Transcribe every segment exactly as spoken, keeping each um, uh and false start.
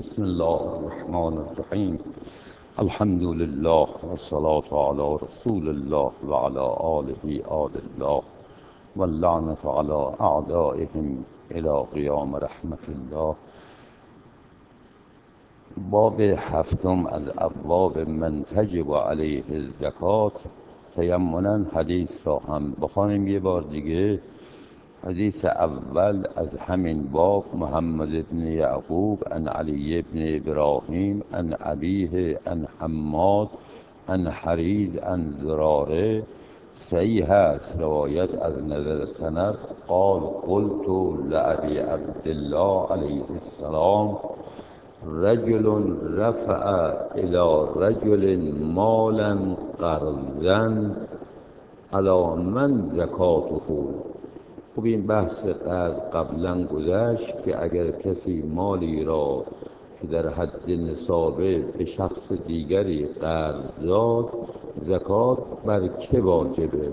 بسم الله الرحمن الرحیم. الحمد لله والصلاة على رسول الله وعلى آله آل الله واللعنة على أعدائهم إلى قیام رحمت الله. باب هفتم از ابواب من تجب علیه الزکات. تیمنا حدیث را هم بخوانیم یه بار دیگه. حدیث اول از همین باب: محمد بن یعقوب عن علی بن ابراهیم عن ابیه عن حماد عن حریز عن زراره. صحیح است روایت از نظر سند. قال قلت لأبی عبدالله علیه السلام: رجل رفع الى رجل مالا قرضا علی من زکاته. خب این بحث قرض قبلا گذشت که اگر کسی مالی را که در حد نصابه به شخص دیگری قرض داد، زکات بر که واجبه؟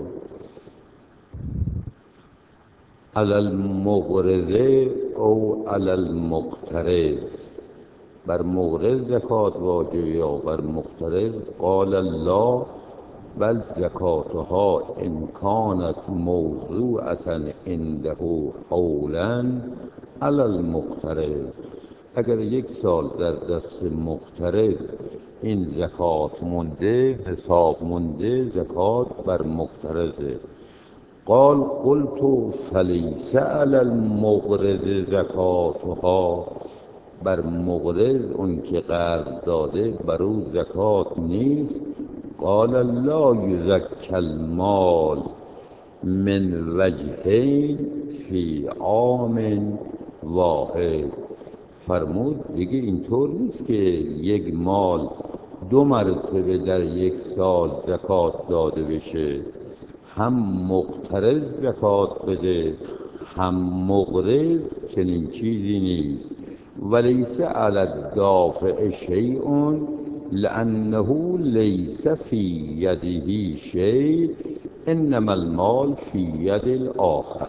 علی المقرض او علی المقترض؟ بر مقرض زکات واجب یا بر مقترض؟ قال الله بل زکاتها ان کانت موضوعة عنده حولا علی المقترض. اگر یک سال در دست مقترض این زکات مونده، حساب مونده، زکات بر مقترضه. قال قلت فلیس علی المقرض زکاتها؟ بر مقرض اون که قرض داده بر او زکات نیست. قال لا یزکی المال من وجهین فی عام واحد. فرمود دیگه اینطور نیست که یک مال دو مرتبه در یک سال زکات داده بشه. هم مقترض زکات بده هم مقرض، چنین چیزی نیست. ولیس علی الدافع شیء لأنه لیس فی یده شیء انما المال فی ید الآخر.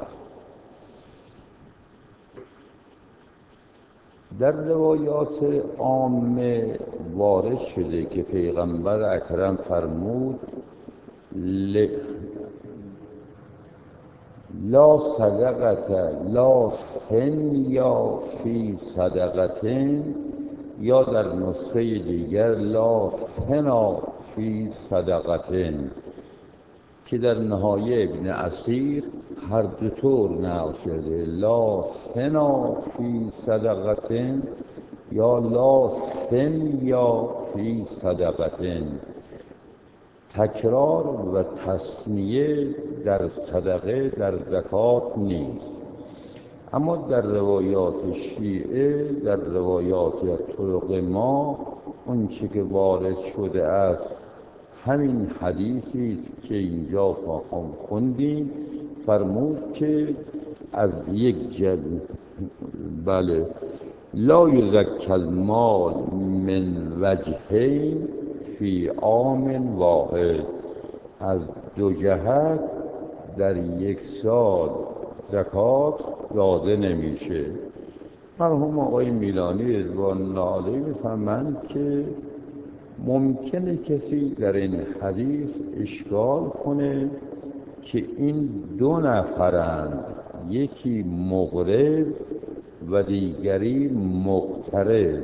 در روایات عامه وارد شده که پیغمبر اکرم فرمود ل... لا صدقة لا ثنیا فی صدقة، یا در نسخه دیگر لا ثنا فی صدقة، که در نهایه ابن اسیر هر دو طور نقل شده: لا ثنا فی صدقة یا لا ثنیا فی صدقة. تکرار و تثنیه در صدقه در زکات نیست. اما در روایات شیعه، در روایات طرق ما، اون چی که وارد شده است همین حدیثی است که اینجا خوندیم. فرمود که از یک جل بله لا یزکی المال من وجهین فی عام واحد، از دو جهت در یک سال زکات داده نمیشه. مرحوم آقای میلانی رضوان الله علیه می‌فرمایند که ممکنه کسی در این حدیث اشکال کنه که این دو نفرند، یکی مقرض و دیگری مقترض،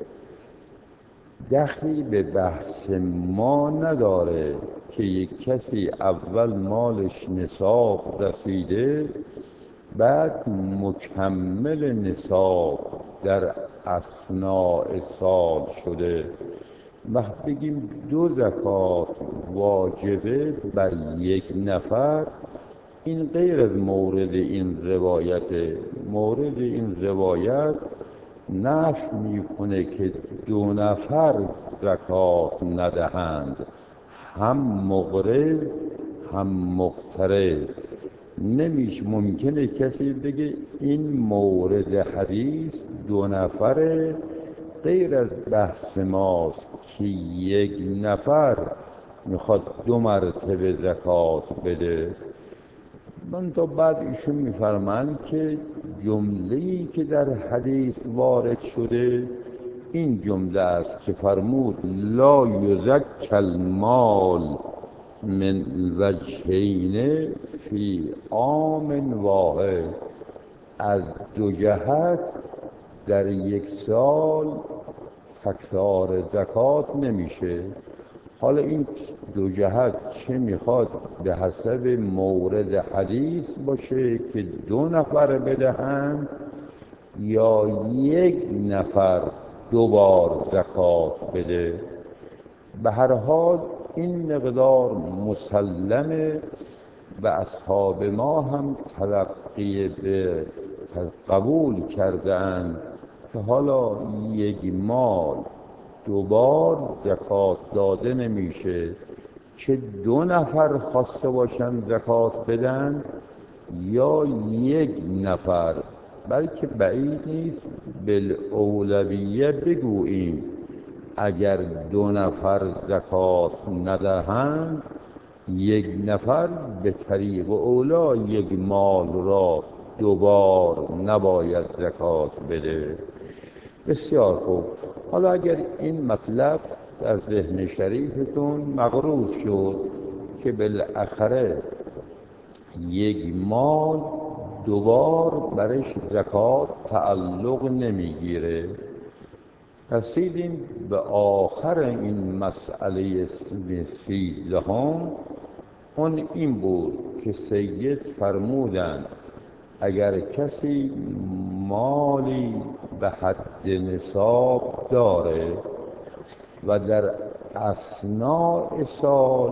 دخلی به بحث ما نداره که یک کسی اول مالش نصاب رسیده، بعد مکمل نصاب در اثناء سال شده. وقت بگیم دو زکات واجبه بر یک نفر، این غیر از مورد این روایت. مورد این روایت نفی میکنه که دو نفر زکات ندهند، هم مقرض هم مقترض. نمیش ممکنه کسی بگه این مورد حدیث دو نفره، غیر از بحث ماست که یک نفر میخواد دو مرتبه زکات بده. من تا بعد ایشون میفرمایند که جمله‌ای که در حدیث وارد شده این جمله است که فرمود لا یزکی المال من وجهین فی عام واحد. از دو جهت در یک سال تکرار زکات نمیشه. حالا این دو جهت چه میخواد به حسب مورد حدیث باشه که دو نفر بدهند یا یک نفر دو بار زکات بده. به هر حال این مقدار مسلمه و اصحاب ما هم تلقی به قبول کردند که حالا یک مال دوبار زکات داده نمیشه، چه دو نفر خواسته باشن زکات بدن یا یک نفر. بلکه بعید نیست بالاولویه بگوییم اگر دو نفر زکات ندهند یک نفر به طریق اولا یک مال را دوبار نباید زکات بده. بسیار خوب. حالا اگر این مطلب در ذهن شریفتون مغروس شد که بالاخره یک مال دوبار برش زکات تعلق نمیگیره، رسیدیم به آخر این مسئله سیزدهم. اون این بود که سید فرمودند اگر کسی مالی به حد نصاب داره و در اثناء سال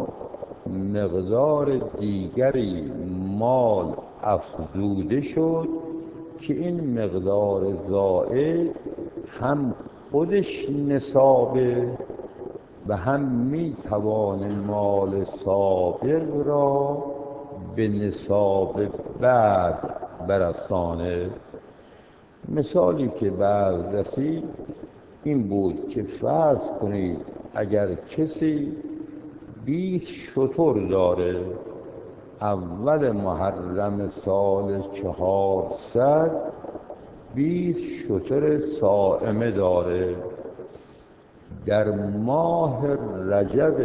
مقدار دیگری مال افزوده شد که این مقدار زائد هم خودش نصابه و هم میتوان مال سابق را به نصاب بعد برسانه. مثالی که بعد رسید این بود که فرض کنید اگر کسی بیست شتر داره، اول محرم سال چهارصد بیست شتر صائمه داره، در ماه رجب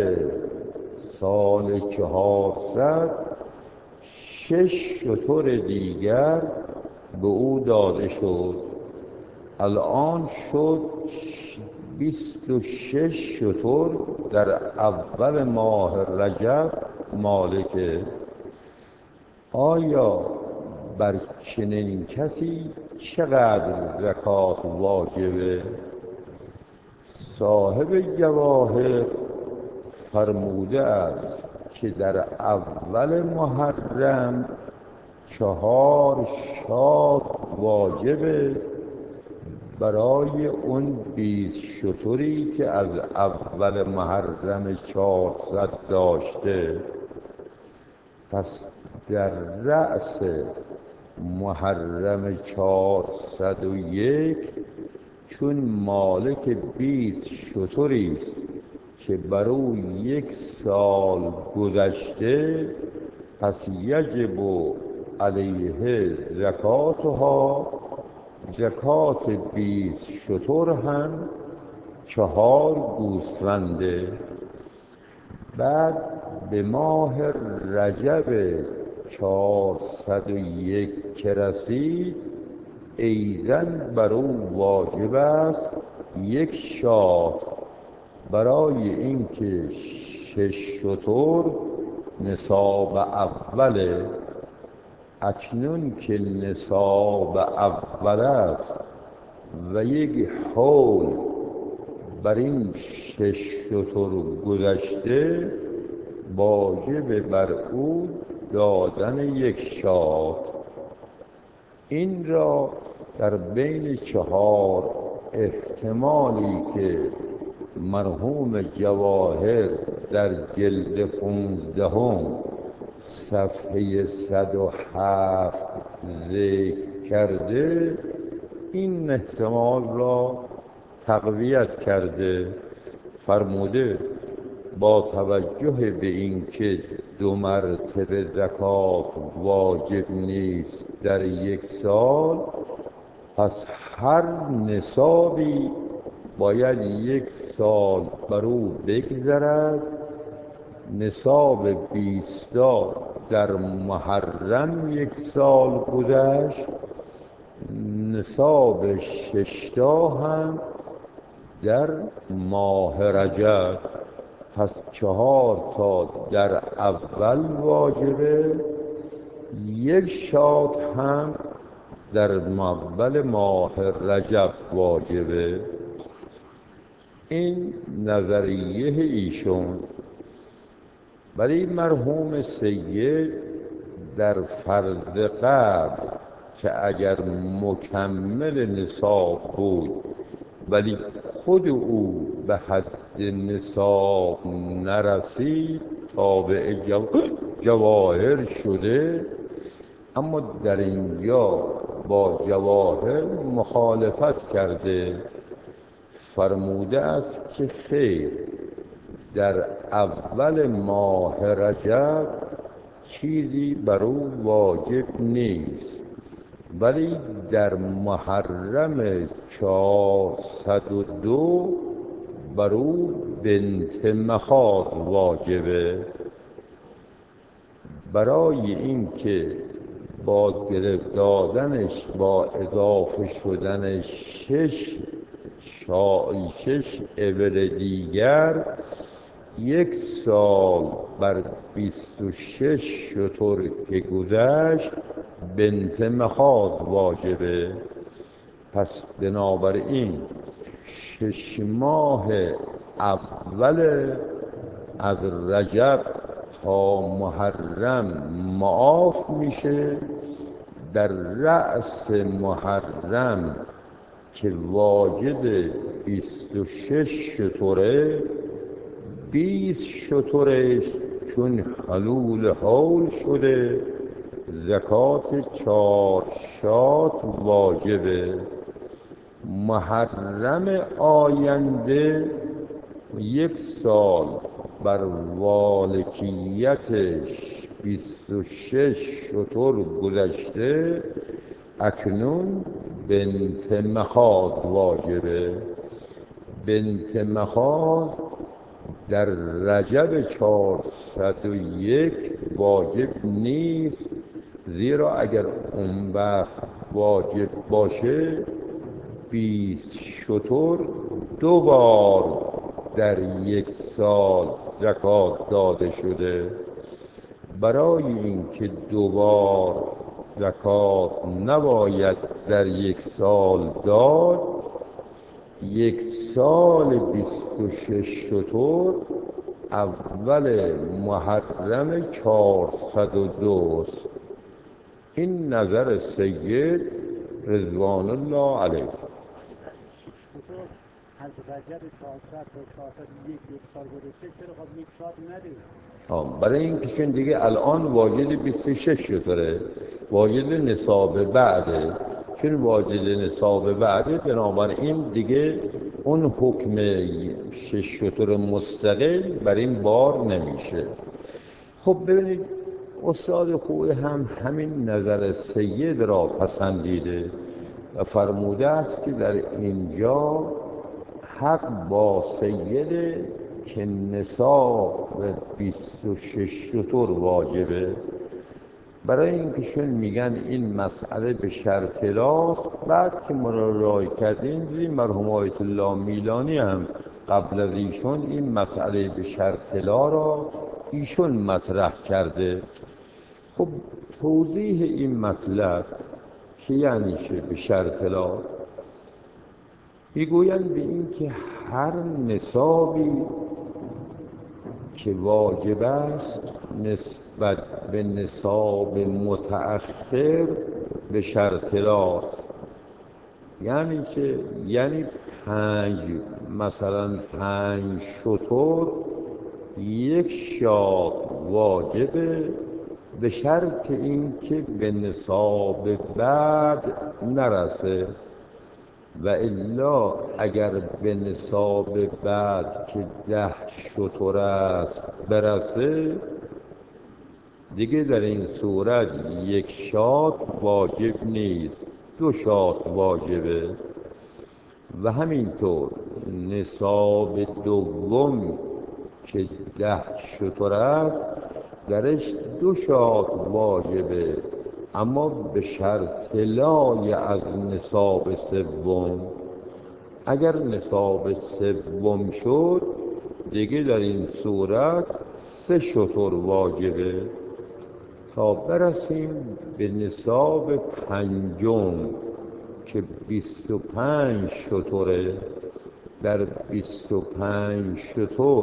سال چهارصد شش شتر دیگر به او داده شد. الان شد بیست و شش شتر در اول ماه رجب مالکه. آیا بر چنین کسی چقدر زکات واجبه؟ صاحب جواهر فرموده است که در اول محرم چهار شاد واجبه برای اون بیست شتری که از اول محرم چهارصد داشته. پس در رأس محرم چهارصد و یک چون مالک بیست شتری است که بر او یک سال گذشته، پس یجب علیه زکاتها، زکات بیست شتر هم چهار گوسفنده. بعد به ماه رجب چهارصد و یک که رسید ایزن بر او واجب است یک شاه، برای اینکه شش شتر نصاب اوله. اکنون که نصاب اول است و یک حول بر این شش شتر گذشته، واجب بر او دادن یک شاه. این را در بین چهار احتمالی که مرحوم جواهر در جلد پونزدهم صفحه صد و هفت ذکر کرده، این احتمال را تقویت کرده. فرموده با توجه به اینکه دو مرتبه زکات واجب نیست در یک سال، پس هر نصابی باید یک سال بر او بگذرد، نصاب بیستا در محرم یک سال گذشت، نصاب ششتا هم در ماه رجب. پس چهار تا در اول واجبه، یک شاد هم در اول ماه رجب واجبه. این نظریه ایشون. ولی مرحوم سید در فرض قبل که اگر مکمل نصاب بود ولی خود او به حد نصاب نرسید تابع جواهر شده، اما در اینجا با جواهر مخالفت کرده، فرموده است که خیر، در اول ماه رجب چیزی بر او واجب نیست، ولی در محرم چهارصد و دو بر او بنت مخاض واجبه. برای اینکه با گرفت دادنش با اضافه شدن شش شای شش ابر دیگر یک سال بر بیست و شش شتر که گذشت بنت مخاض واجبه. پس بنابراین شش ماه اول از رجب تا محرم معاف میشه، در رأس محرم که واجد بیست و شش شتره، بیست شترش چون حلول حول شده زکات چهار شات واجبه. محرم آینده یک سال بر والکیتش بیست و شش شتر گذشته، اکنون بنت مخاض واجبه. بنت مخاض در رجب چهارصد و یک واجب نیست، زیرا اگر اون وقت واجب باشه بیست شتر دو بار در یک سال زکات داده شده. برای اینکه دو بار زکات نباید در یک سال داد، یک سال بیست و شش شتر اول محرم چهارصد و دوست. این نظر سید رضوان الله علیه. از رجب چهارصد تا چهارصد و یک یک سال گذشته، چرا خب یک سال ندهیم؟ برای این که چون دیگه الان واجد بیست و شش شتره، واجد نصاب بعده، چون واجد نصاب بعده بنابراین دیگه اون حکم شش شتر مستقل بر این بار نمیشه. خب ببینید استاد خوبی هم همین نظر سید را پسندیده و فرموده است که در اینجا حق با سیده که نصاب بیست و شش شتر واجبه. برای اینکه شون میگن این مسئله به شرط لاست. بعد که مراجعه کردیم دیدیم مرحوم آیت الله میلانی هم قبل از ایشون این مسئله به شرط لا را ایشون مطرح کرده. خب توضیح این مطلب که یعنی چه به شرط لا؟ میگویند به این که هر نصابی که واجب است نسبت به نصاب متأخر به شرط لاست. یعنی که یعنی پنج مثلا پنج شتر یک شاد واجبه، به شرط اینکه به نصاب بعد نرسه، و الا اگر به نصاب بعد که ده شتر است برسه دیگه در این صورت یک شات واجب نیست، دو شات واجبه. و همینطور نصاب دوم که ده شتر است درش دو شات واجبه، اما به شرط لای از نصاب سوم. اگر نصاب سوم شد دیگه در این صورت سه شتر واجبه تا برسیم به نصاب پنجم که بیست و پنج شتره. در بیست و پنج شتر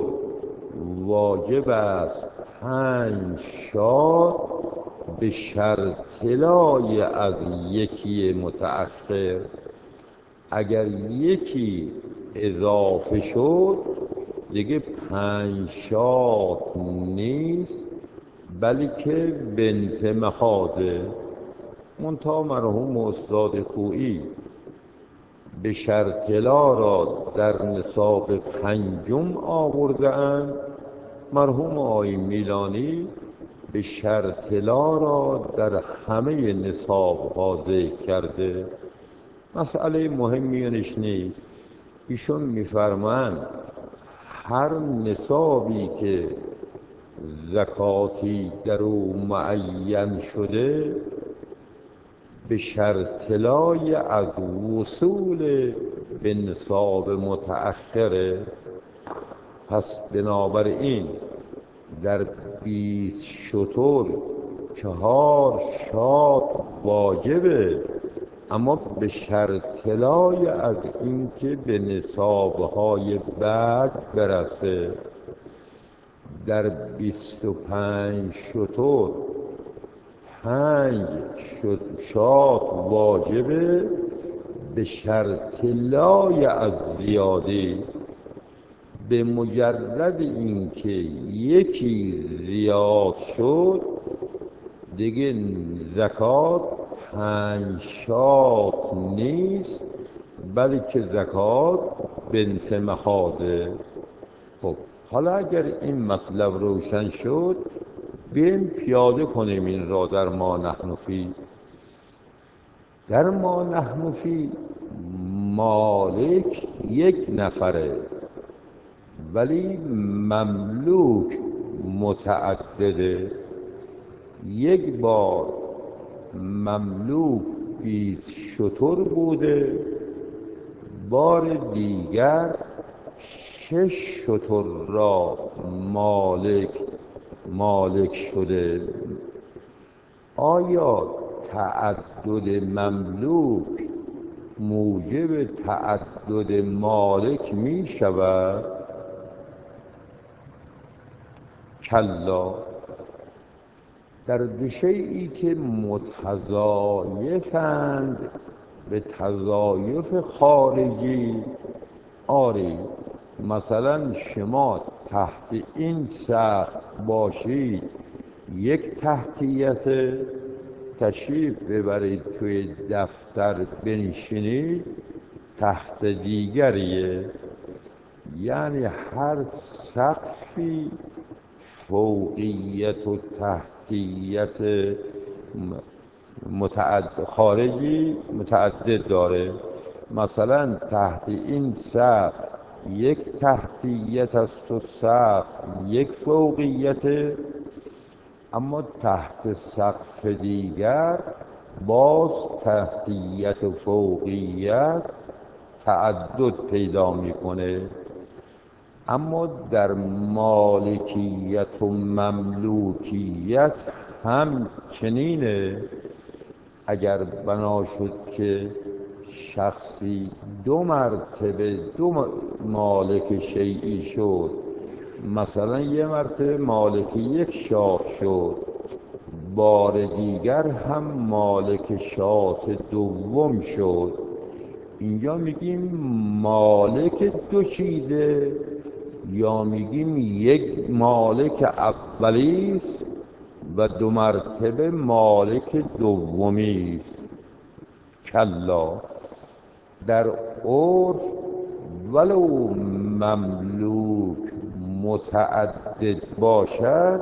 واجب است پنج شات به شرط لای از یکی متأخر. اگر یکی اضافه شد دیگه پنج شات نیست بلکه بنت مخاضه. منتها مرحوم استاد خویی به شرط لا را در نصاب پنجم آورده اند، مرحوم آقای میلانی به شرط لا را در همه نصاب ها ذکر کرده. مسئله مهمیش نیست. ایشون میفرمایند هر نصابی که زکاتی در او معین شده به شرط لای از وصول به نصاب متأخره. پس بنابراین در بیست شتر چهار شات واجبه، اما به شرط لای از اینکه به نصابهای بعد برسه. در بیست و پنج شتر پنج شات واجبه به شرط لای از زیادی. به مجرد اینکه یکی زیاد شد دیگه زکات پنج شات نیست بلکه زکات بنت مخاضه. خب حالا اگر این مطلب روشن شد بیایم پیاده کنیم این را در ما نحن فی. در ما نحن فی مالک یک نفره ولی مملوک متعدده. یک بار مملوک بیست شتر بوده، بار دیگر شش شتر را مالک مالک شده. آیا تعدد مملوک موجب تعدد مالک می شود؟ کلا. در دو شیئی که متضایفند به تضایف خارجی، آری مثلا شما تحت این سقف باشید یک تحتیت، تشریف ببرید توی دفتر بنشینید تحت دیگریه. یعنی هر سقفی فوقیت و تحتیت متعدد خارجی متعدد داره. مثلا تحت این سقف یک تحتیت است و سقف یک فوقیت، اما تحت سقف دیگر باز تحتیت و فوقیت تعدد پیدا میکنه. اما در مالکیت و مملوکیت هم چنینه. اگر بنا شد که شخصی دو مرتبه دو مالک شیئی شد، مثلا یه مرتبه مالک یک شات شد، بار دیگر هم مالک شات دوم شد، اینجا میگیم مالک دو چیزه یا میگیم یک مالک اولیست و دو مرتبه مالک دومیست؟ کلا. در عرف ولو مملوک متعدد باشد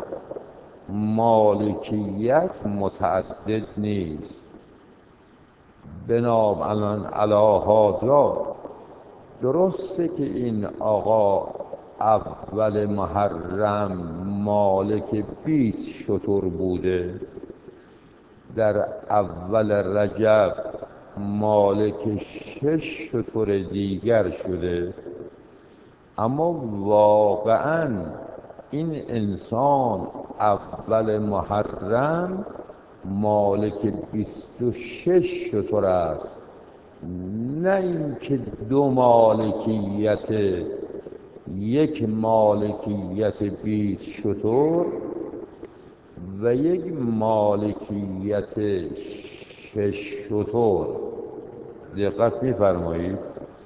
مالکیت متعدد نیست. بنابراین علی هذا درسته که این آقا اول محرم مالک بیست شتر بوده، در اول رجب مالک شش شتر دیگر شده، اما واقعا این انسان اول محرم مالک بیست و شش شتر است، نه اینکه دو مالکیت، یک مالکیت بیست شتر و یک مالکیت شش شتر. دقت می‌فرمایید؟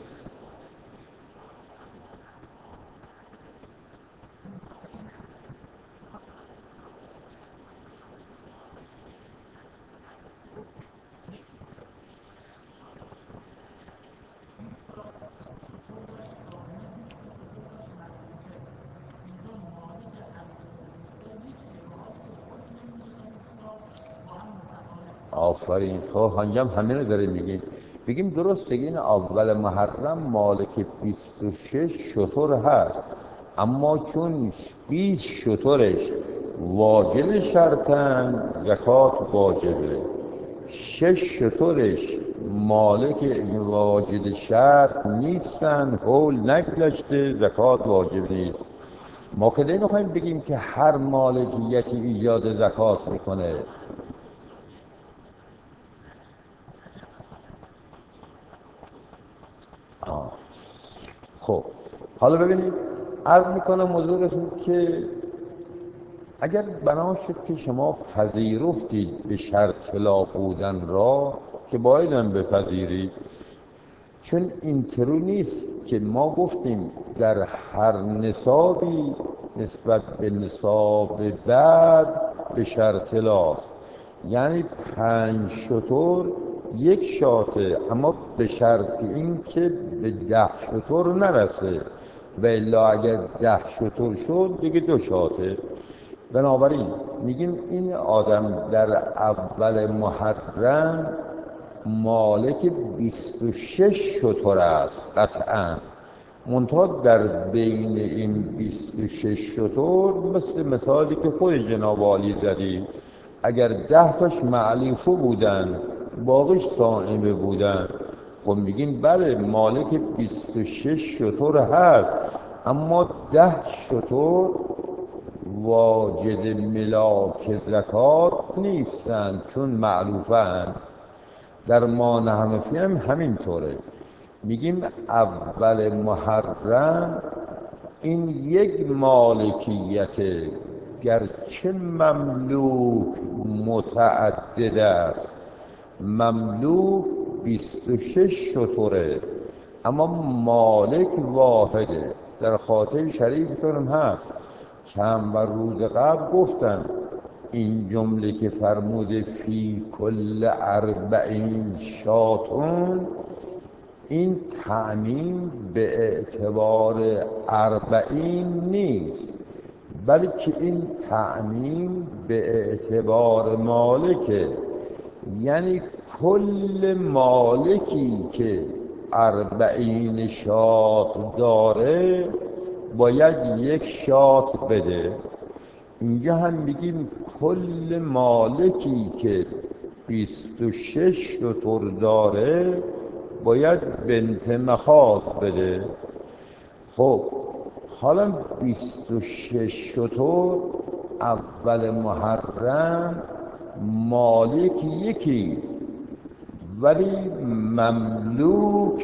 آفرین. خب هنجم همین رو داره میگیم. بگیم درسته این اول محرم مالک بیست و شش شتر هست، اما چون بیست شترش واجد شرطن زکات واجبه، شش شترش مالک واجد شرط نیستن، حول نگذشته، زکات واجب نیست. ما که نمیخوایم بگیم که هر مالکیتی ایجاد زکات میکنه. آه. خب حالا ببینید، عرض میکنم حضورتون که اگر بنا شد که شما پذیرفتید به شرط لا بودن را، که باید هم بپذیرید، چون اینطوری نیست که ما گفتیم در هر نصابی نسبت به نصاب بعد به شرط لاست، یعنی پنج شتر یک شاته، اما به شرط این که به ده شتر نرسه، و الا اگر ده شتر شد دیگه دو شاته. بنابراین میگیم این آدم در اول محرم مالک بیست و شش شتر است قطعا، منتها در بین این بیست و شش شتر مثل مثالی که خود جناب عالی زدی، اگر ده تاش معلیفه بودن باقیش صائمه بودن، خب میگیم بله مالک بیست و شش شتر هست، اما ده شتر واجد ملاک زکات نیستن چون معلوفن. در ما نحنفی هم همینطوره، میگیم اول محرم این یک مالکیت، گرچه مملوک متعدد است، مملوک بیست و شش شتره اما مالک واحده. در خاطر شریفتون هم هست، چند بر روز قبل گفتن این جمله که فرموده فی کل اربعین شاتون، این تعمیم به اعتبار اربعین نیست، بلکه این تعمیم به اعتبار مالکه، یعنی کل مالکی که اربعین شات داره باید یک شات بده. اینجا هم میگیم کل مالکی که بیست و شش شتر داره باید بنت مخاض بده. خب حالا بیست و شش شتر اول محرم مالک یکیست، ولی مملوک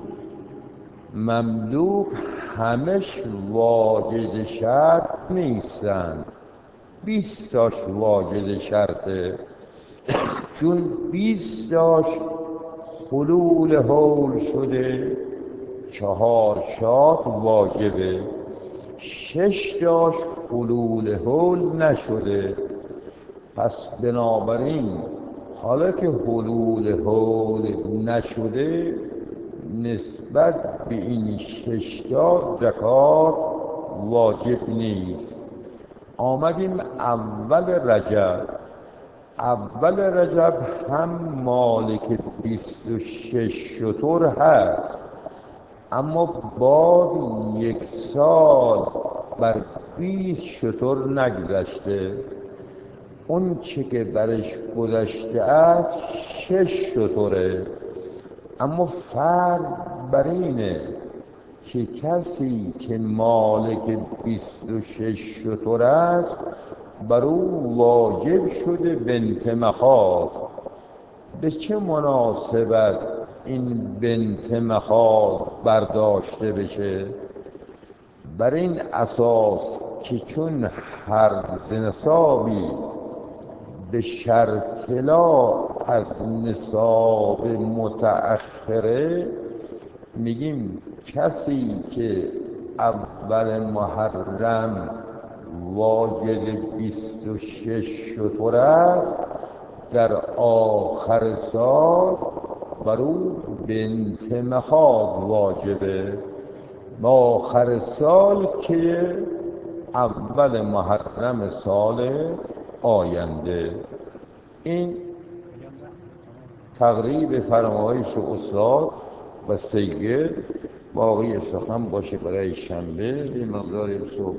مملوک همش واجد شرط نیستن، بیست تاش واجد شرطه، چون بیست تاش حلول حول شده، چهار شات واجبه، شش تاش حلول حول نشده. پس بنابراین حالا که حلول حول نشده نسبت به این شش تا زکات واجب نیست. آمدیم اول رجب، اول رجب هم مالک بیست و شش شتر هست، اما باد یک سال بر بیست شتر نگذشته، اون چه که برش گذشته است شش شتره. اما فرض بر اینه که کسی که مالک بیست و شش شتر است بر او واجب شده بنت مخاض. به چه مناسبت این بنت مخاض برداشته بشه؟ بر این اساس که چون هر نصابی به شرط لا از نصاب متأخره، میگیم کسی که اول محرم واجد بیست و شش شتر است، در آخر سال بر او بنت مخاض واجبه. آخر سال که اول محرم سال آینده. این تقریب فرمایش استاد و سید. باقی سخن باشه برای شنبه. به مقدار صبح